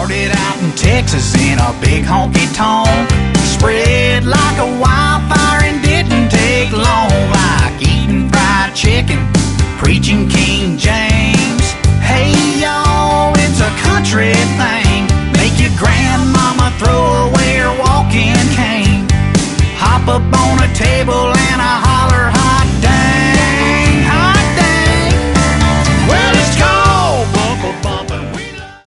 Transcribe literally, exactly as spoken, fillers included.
Started out in Texas in a big honky tonk, spread like a wildfire in